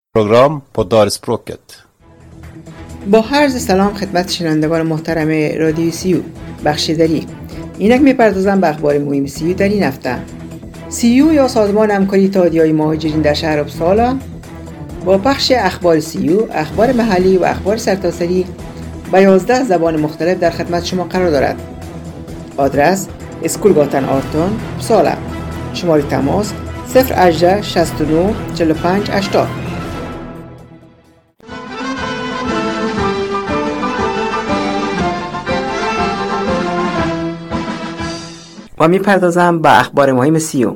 program på Dalspråket. با عرض سلام خدمت شنوندگان محترم رادیو سیو بخشیدری. اینک میپردازم به اخبار مهم سیو در این هفته. سیو یا سازمان همکاری اتحادیه‌های مهاجرین در شهر اپسالا با پخش اخبار سیو، اخبار محلی و اخبار سرتاسری به 11 زبان مختلف در خدمت شما قرار دارد. آدرس اسکولگاتن آرتون اپسالا. شماره تماس 018 69 45 80. و میپردازم به اخبار مهم سیو.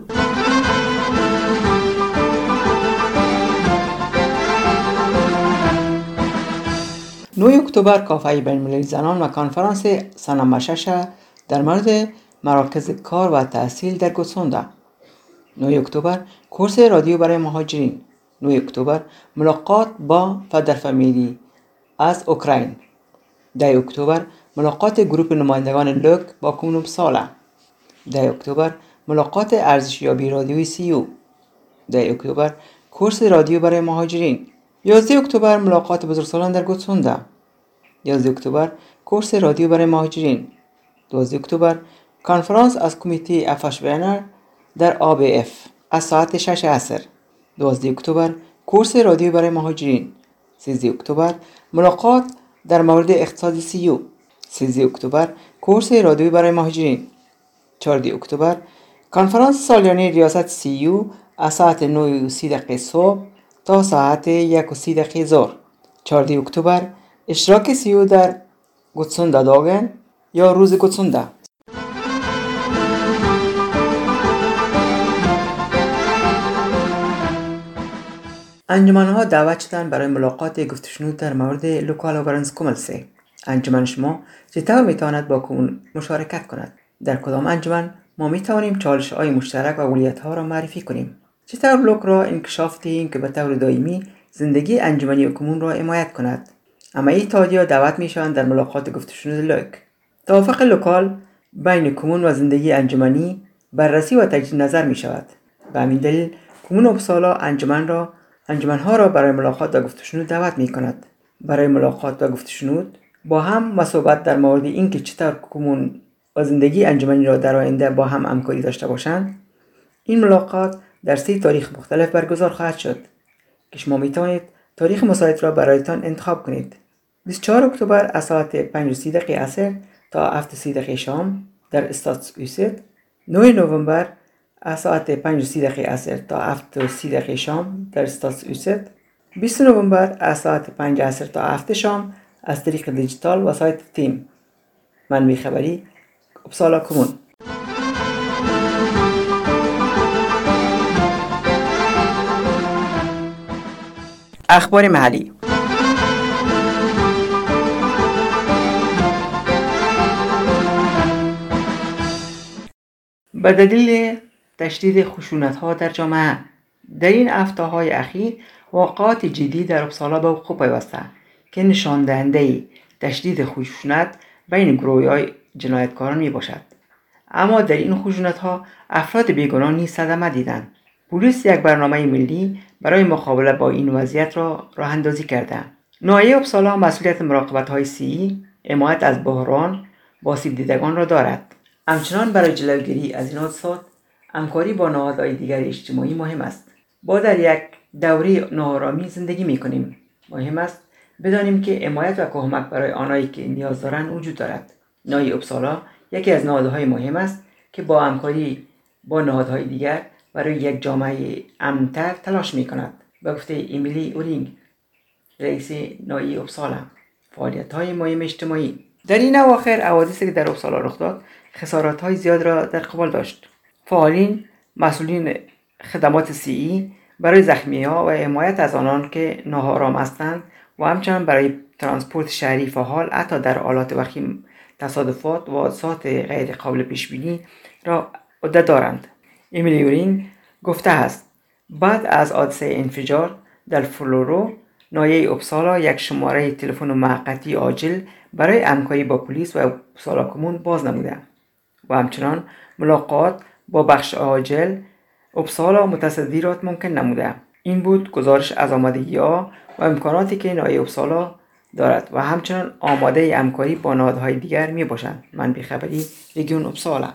نوی اکتبر کافه بین‌المللی زنان و کنفرانس سنمشش در مورد مراکز کار و تحصیل در گوتسوندا. 9 اکتبر کورس رادیو برای مهاجرین. 9 اکتبر ملاقات با فدرفامیلی از اوکراین. 10 اکتبر ملاقات گروپ نمایندگان لوک با کمون اپسالا. 10 اکتبر ملاقات ارزشیابی رادیوی سیو. 10 اکتبر کورس رادیو برای مهاجرین. 11 اکتبر ملاقات بزرگسالان در گوتسوندا. 11 اکتبر کورس رادیو برای مهاجرین. 12 اکتبر کنفرانس از کمیته افاشبرنر در ABF از ساعت 6 عصر. 12 اکتبر کورس رادیو برای مهاجرین. 13 اکتبر ملاقات در مورد اقتصاد سیو. 13 اکتبر کورس رادیو برای مهاجرین. 14 اکتبر کنفرانس سالیانه ریاست سیو از ساعت 9:30 صبح تا ساعت 1:30 ظهر. 14 اکتبر اشتراک سیو در گوتسوندا داگن یا روز گوتسوندا. انجمن‌ها دعوت شدند برای ملاقات گفت‌وشنود در مورد لوکال اوورنسکوملسه. انجمن شما چطور میتواند با کمون مشارکت کند؟ در کدام انجمن ما میتوانیم چالش‌های مشترک و اولویت‌ها را معرفی کنیم؟ چطور لوک را انکشاف دهیم که به طور دائمی زندگی انجمنی کمون را حمایت کند؟ همه اتحادیه‌ها دعوت میشوند در ملاقات گفت‌وشنود لوک. توافق لوکال بین کمون و زندگی انجمنی بررسی و تجدید نظر میشود. به همین دلیل کمون اپسالا انجمن‌ها را برای ملاقات و گفت‌وشنود دعوت می‌کند. برای ملاقات و گفت‌وشنود با هم و صحبت در مورد اینکه چطور کمون و زندگی انجمنی را در آینده با هم همکاری داشته باشند. این ملاقات در 3 تاریخ مختلف برگزار خواهد شد که شما می‌توانید تاریخ مساعد را برایتان انتخاب کنید. 24 اکتبر از ساعت 5:30 عصر تا 7:30 شام در استاتس‌ویست. 9 نوامبر از ساعت 5:30 عصر تا 7:30 شام در استاتس‌ویست. 20 نوامبر از ساعت 5 عصر تا 7 شام از طریق دیجیتال و سایت تیم. منبع خبری اپسالا کمون. اخبار محلی. به دلیل تشدید خشونت‌ها در جامعه در این هفته‌های اخیر واقعات جدی در اپسالا به وقوع پیوسته که نشان دهنده تشدید خشونت بین گروه‌های جنایتکاران میباشد. اما در این خشونت‌ها افراد بیگناه نیز صدمه دیدند. پلیس یک برنامه ملی برای مقابله با این وضعیت را راه‌اندازی کرده. ناحیه اپسالا مسئولیت مراقبت‌های صحی، حمایت از بحران با آسیب دیدگان را دارد. همچنان برای جلوگیری از این حادثات همکاری با نهادهای دیگر اجتماعی مهم است. ما در یک دوره ناآرامی زندگی می‌کنیم. مهم است بدانیم که حمایت و کمک برای آنهایی که نیاز دارند وجود دارد. ناحیه اپسالا یکی از نهادهای مهم است که با همکاری با نهادهای دیگر برای یک جامعه امن‌تر تلاش می‌کند. به گفته امیلی اورینگ، رئیس ناحیه اپسالا، فعالیت‌های مهم اجتماعی در این اواخر حوادثی که در اپسالا رخ داد خسارات‌های زیاد را در قبال داشت. فعالین مسئولین خدمات صحی برای زخمی‌ها و حمایت از آنان که ناآرام هستند و همچنین برای ترانسپورت شهری فعال حتی در حالات وخیم تصادفات و حادثات غیر قابل پیش‌بینی را عهده دارند. امیلی اورینگ گفته است بعد از حادثه انفجار در فلورو ناحیه اپسالا یک شماره تلفن موقتی عاجل برای همکاری با پلیس و اپسالا کمون باز نموده و همچنان ملاقات با بخش عاجل اپسالا متصدیات ممکن نموده. این بود گزارش از آمادگی‌ها و امکاناتی که ناحیه اپسالا دارد و همچنان آماده همکاری با نهادهای دیگر می باشند. منبع خبری رژیون اپسالا.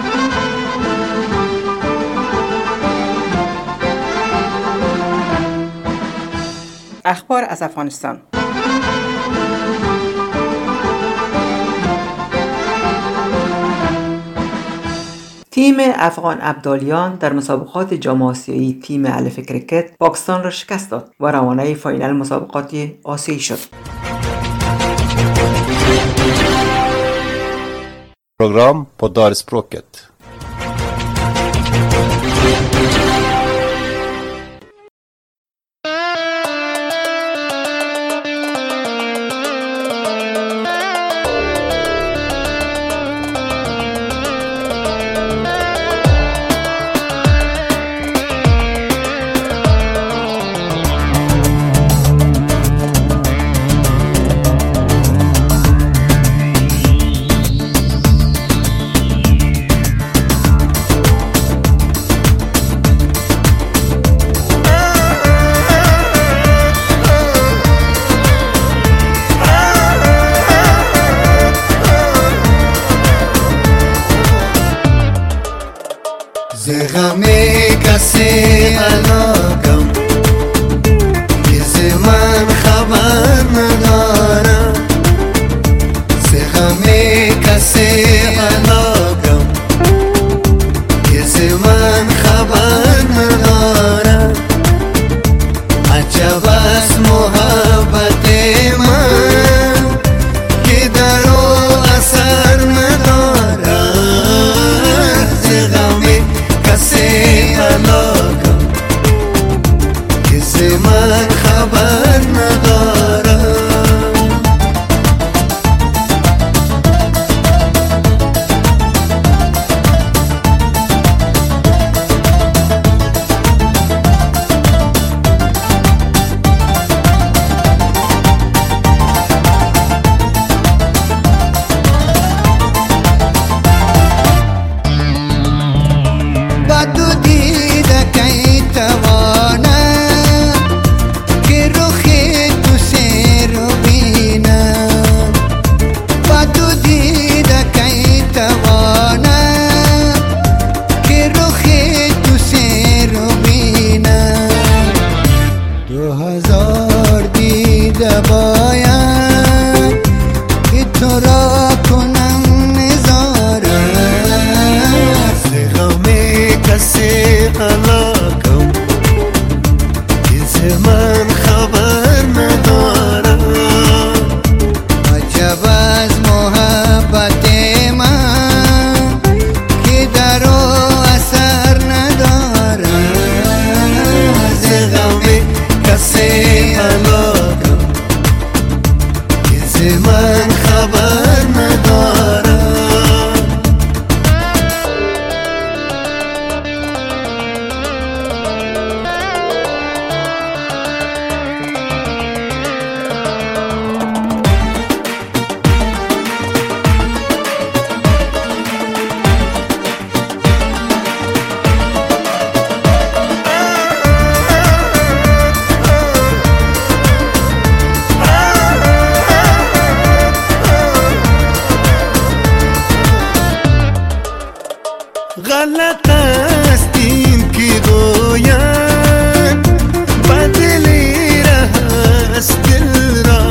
اخبار از افغانستان. تیم افغان ابدالیان در مسابقات جام آسیایی تیم الف کرکت پاکستان را شکست داد و روانه فاینال مسابقات آسیایی شد. Program på Darspråket. زغمی کسی علاقم که من خبر ندارم زغمی کسی علاقم که من خبر ندارم عجب است محبت من که در او اثر ندارم زغمی کسی علاقم که من خبر ندارم من خبر ندارم غلط است این که گویند بدلی است دل را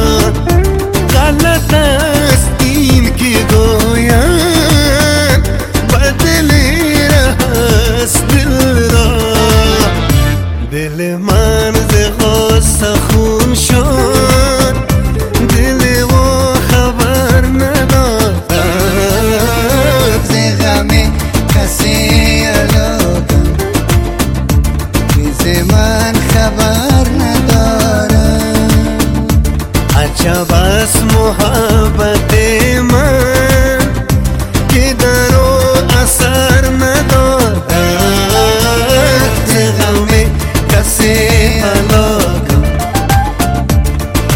غلط است این که گویند بدلی است دل را دل من ز غصه خون شد دل و خبر ندارد ز غم کسی علاقم که من خبر ندارم عجب است محبت من که در او اثر ندارد ز غم کسی علاقم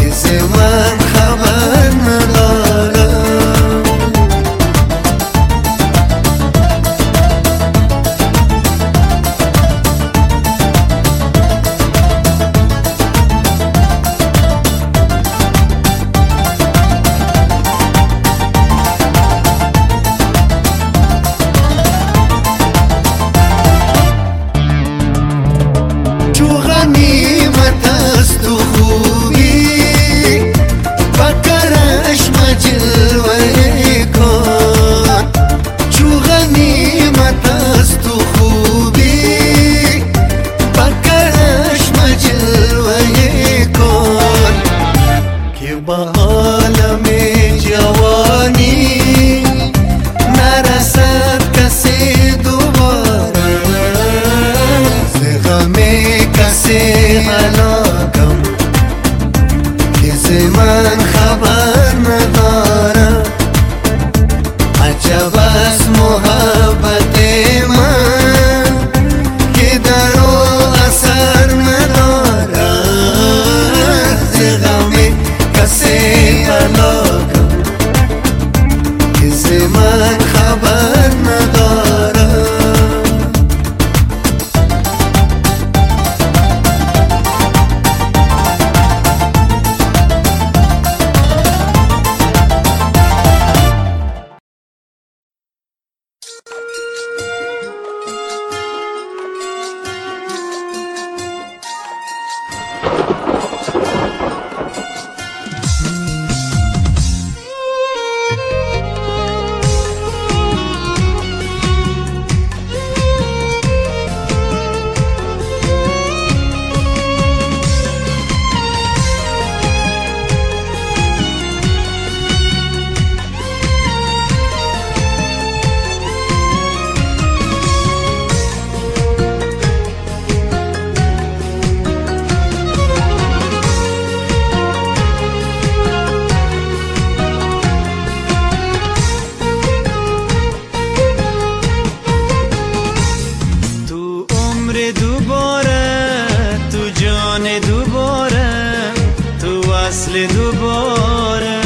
وصل دوباره،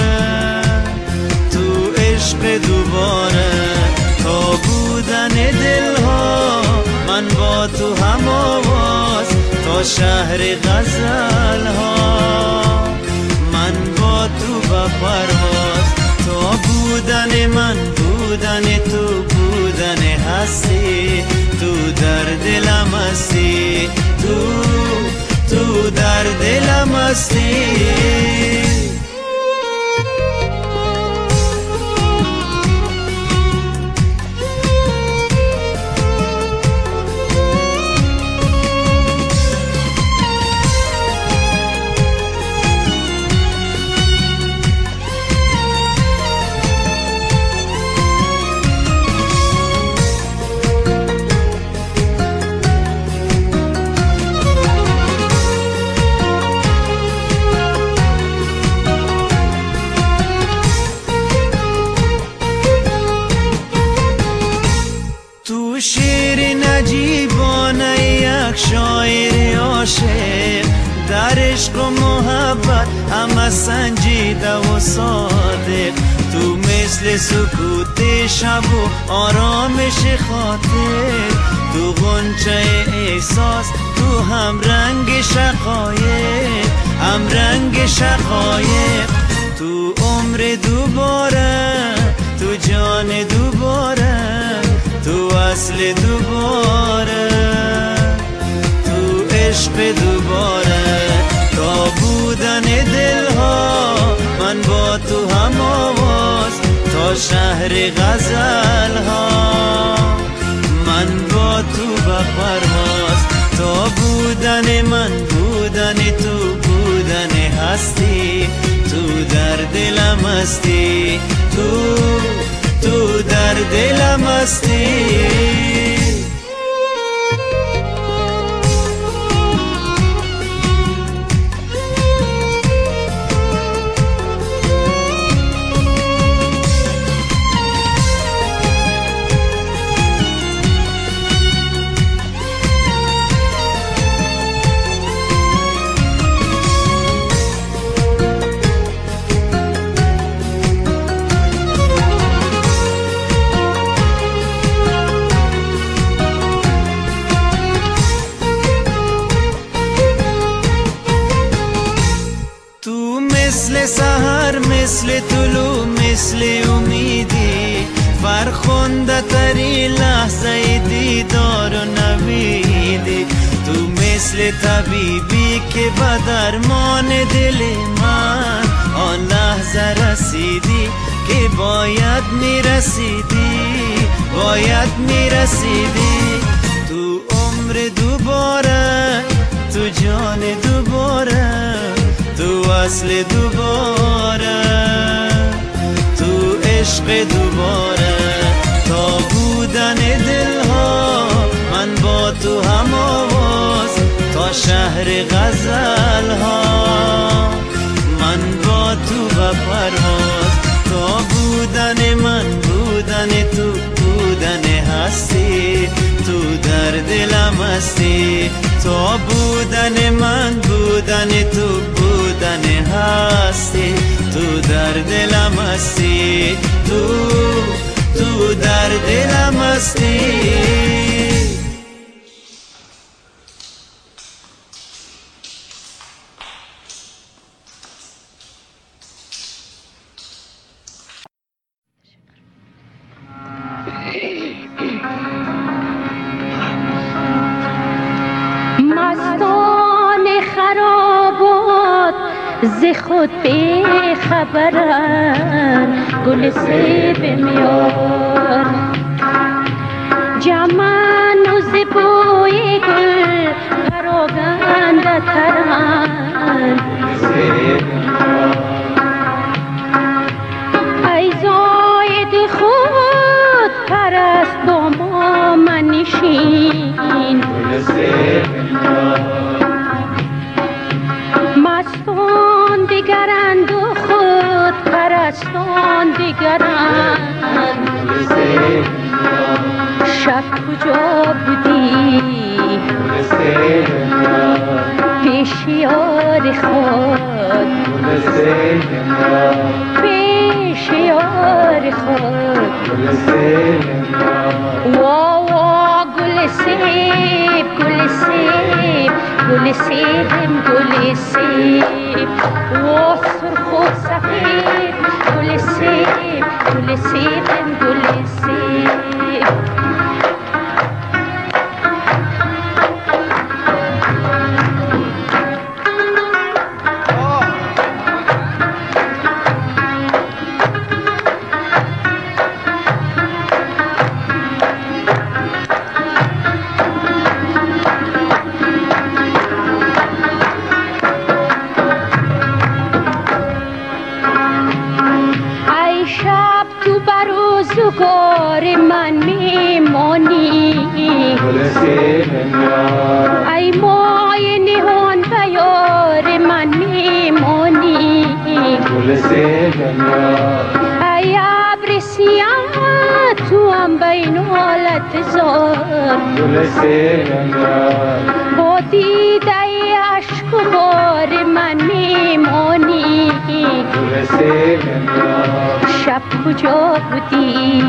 تو عشق دوباره، تا بودن دلها من با تو هم آواز، تا شهر غزل ها من با تو با پرواز، تا بودن من بودن تو بودن هستی، تو در دلم هستی، تو در دلم هستی. شعر نجیبانه یک شاعر عاشق، در عشق و محبت همه سنجیده و صادق، تو مثل سکوت شب و آرامش خاطر، تو غنچه احساس، تو هم رنگ شقایق، هم رنگ شقایق، تو عمر دوباره، تو جان دوباره، تو اصل دوباره، تو عشق دوباره، تا بودن دلها من با تو هم آواز، تا شهر غزل ها من با تو به پرواز، تا بودن من بودن تو بودن هستی، تو در دلم هستی، تو در دلم هستی. مثل سحر، مثل طلوع، مثل امیدی، فرخنده ترین لحظه دیدار و نویدی، تو مثل طبیبی که به درمان دل من آن لحظه رسیدی که باید میرسیدی، باید میرسیدی، تو عمر دوباره، تو جان دوباره، تو اصل دوباره، تو عشق دوباره، تا بودن دلها من با تو هم آواز، تا شهر غزل ها من با تو به پرواز، تا بودن من بودن تو بودن هستی، تو در دلم هستی، تا بودن من بودن تو بودن هستی، تو در دلم هستی، تو در دلم هستی. مستان خرابات ز خود بی خبرن، گل سیب میار جمن و ز بوی گل پراگنده ترن، ای زاید خود پرست با ما منشین، مستان دیگرند و خود پرستان دیگرند، شب کجا بودی پیش پیشیار خود پیشیار خود وا وا گل سیب گل سیب گل سیبم گل سیب وا سرخ و سفید گل سیب گل سیبم گل سیب روزگار من میمانی ای مای نهان و یار من میمانی ای ابر سیاه تو هم بین حالت زار با دیده عشق و بار من میمانی شب کجا بودی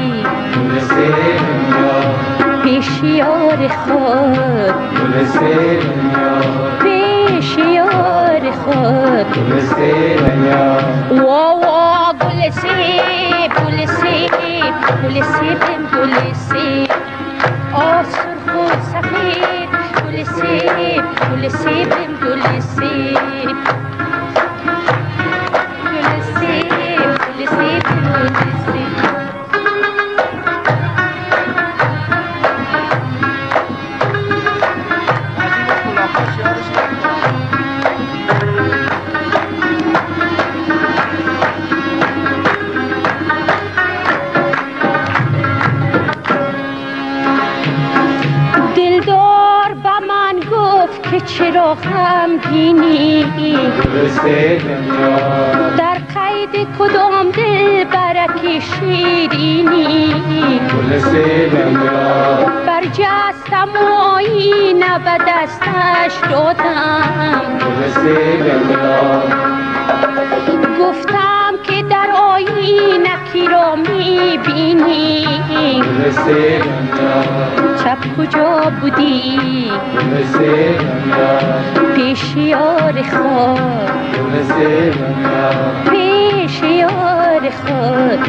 پیشیار خود پیشیار خود وا وا گل سیب گل سیب گل سیبم گل سیب سرخ و سفید گل سیب گل سیبم گل سیب گل سیب گل سیبم گل سیب دلدار با من گفت که چرا غمگینی در قید کدام دل برک شیرینی برجستم و آینه به دستش دادم گفتم که در آینه کی را میبینی شب کجا بودی پیشیار خود پیشیار خود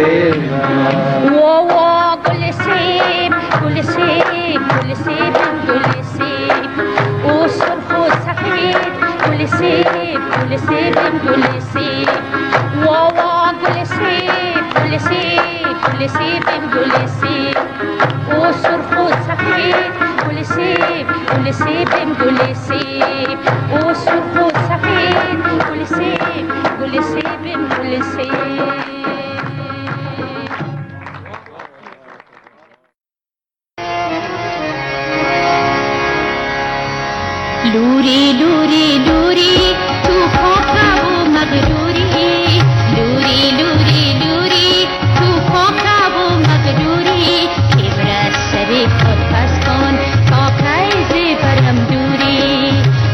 وا وا گل سیب گل سیب گل سیبم گل سیب او سرخ و سفید گل سیب گل سیبم گل سیب وا وا گل سیب گل سیب گل سیبم گل سیب او سرخ و سفید گل سیب گل سیبم گل سیب او سرخ و سفید گل سیب گل سیبم گل سیب لوری لوری لوری تو پاکه و مغروری لوری لوری لوری تو پاکه و مغروری کبر از سر خود پس کن تا قیز برم دوری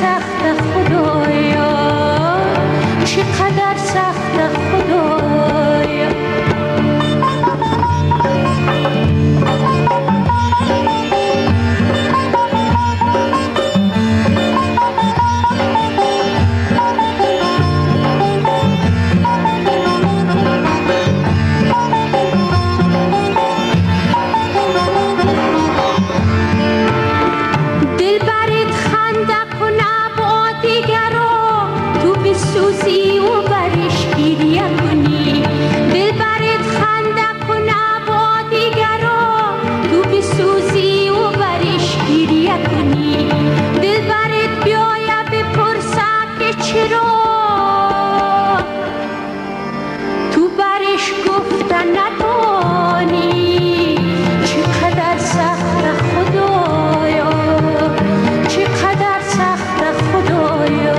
سخت خدایا، چقدر سخت خدایا. سوزی و برش گریه کنی، دل برت خنده کنه با دیگرا، تو بسوزی و برش گریه کنی، دل برت بیایه بپرسه که چرا، تو برش گفتن ندانی، چقدر سخت خدایا، چقدر سخت خدایا.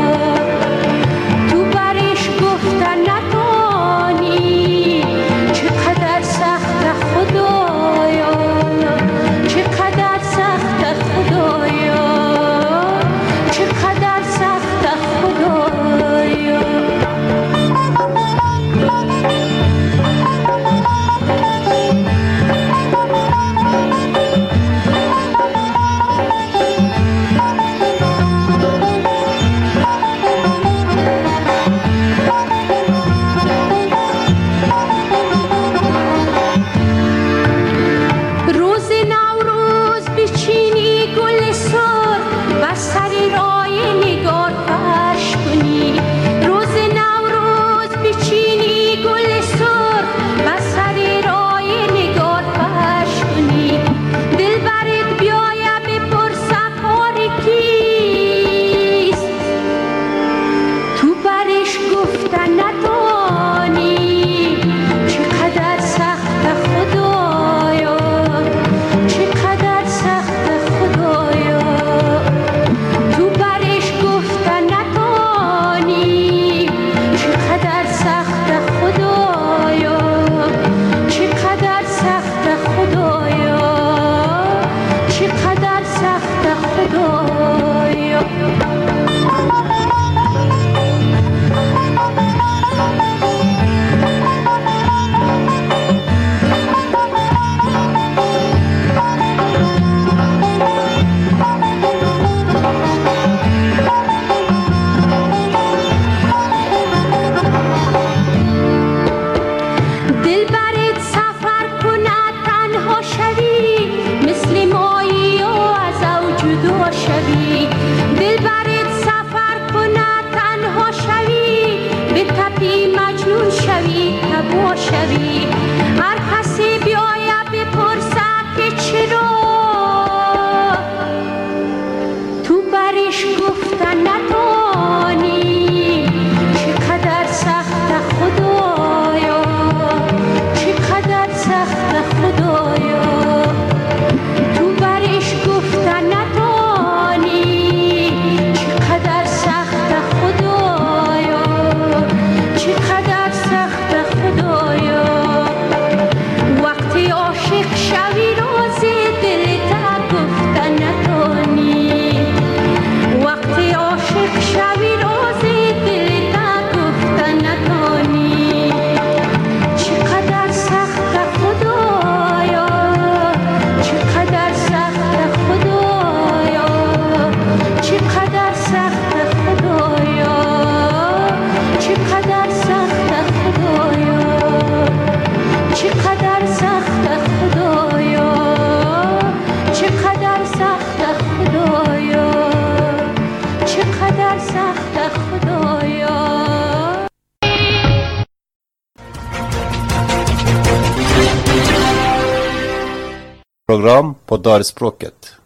Program på Darspråket.